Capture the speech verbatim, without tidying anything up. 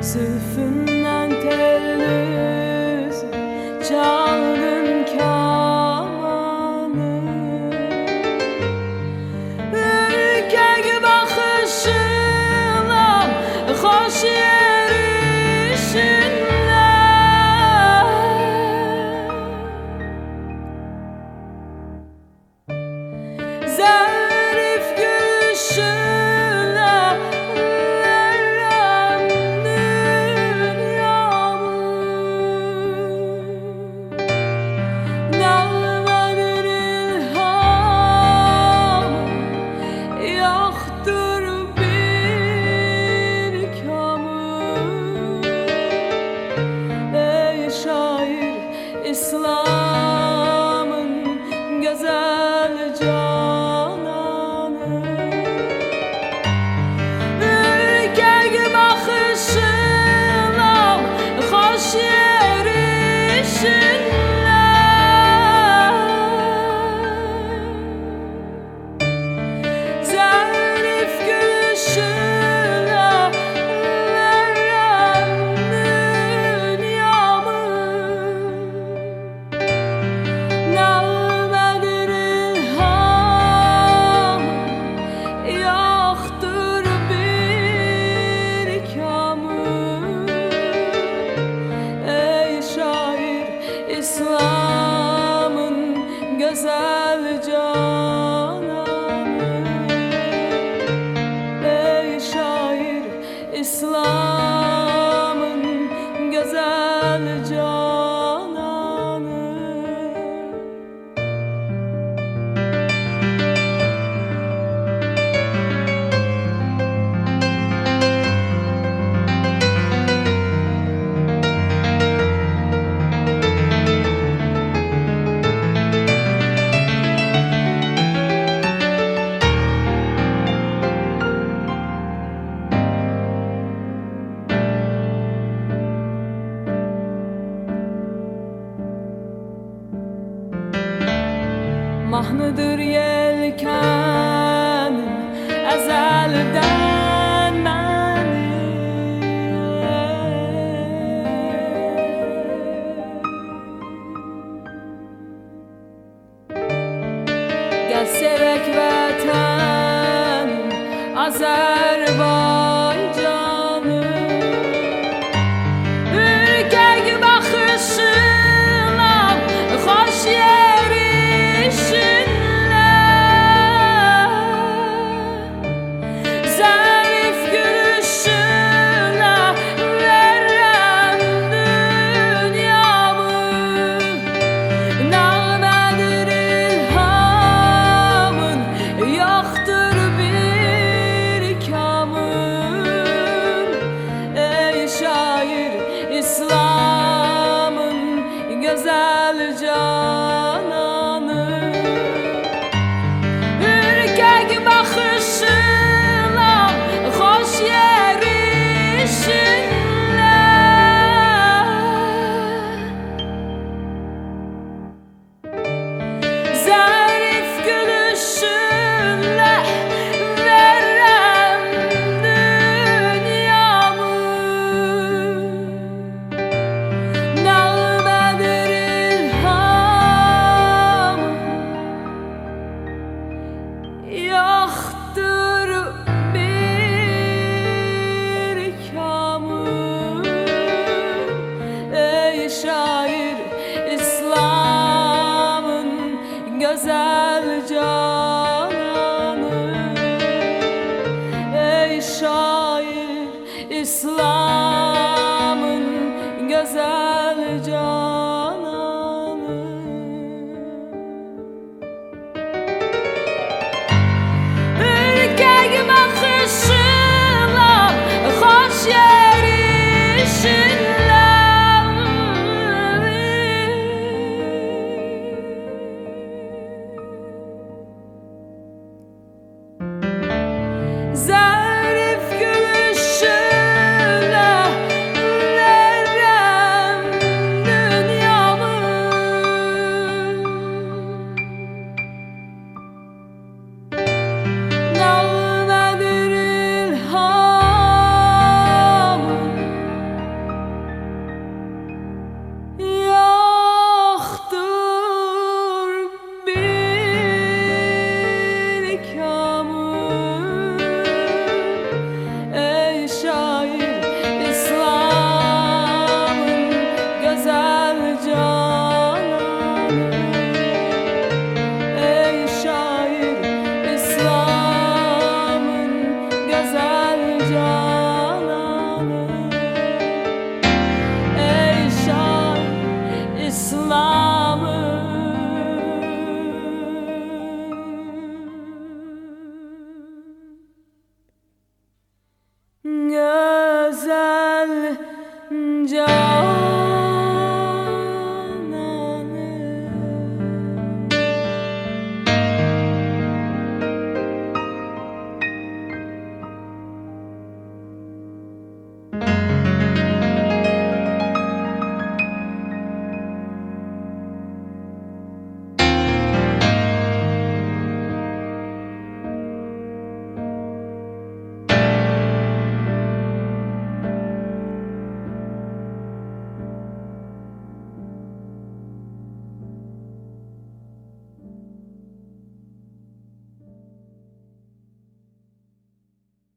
Zülfünden tellüz çaldın kamanı, ürkek bakışınla hoş yerişinle, zarif gülüşünle verem dünyamı. Nağmadır ilham, yoktur bir kamı. Ey şair, İslam'ın güzel cananı, ürkek bakışınla hoş yerişinle, zarif gülüşünle verem dünyamı. Nağmedir ilham, yoktur bir kamı. Ey şair, İslam'ın güzel cananı, ey şair, İslam'ın güzel cananı. Mahnıdır yelkenim ezelden məni, gəl sevək vətənim Azərbaycanı, ürkək baxışınla xoş yerişinle, zarif gülüşünle verem dünyamı. Nağmedir ilhamın, yoktur bir kamın. Ey şair, İslam'ın güzel cananı, ürkek bakışınla hoş yerişinle, zarif gülüşünle verem dünyamı. Nağmedir ilham, yoktur bir kamı. Ey şair, İslam'ın güzel cananı, ey şair, İslam'ın güzel cananı. Ürkek bakışınla hoş yerişinle, zarif gülüşünle verem dünyamı. güzel can.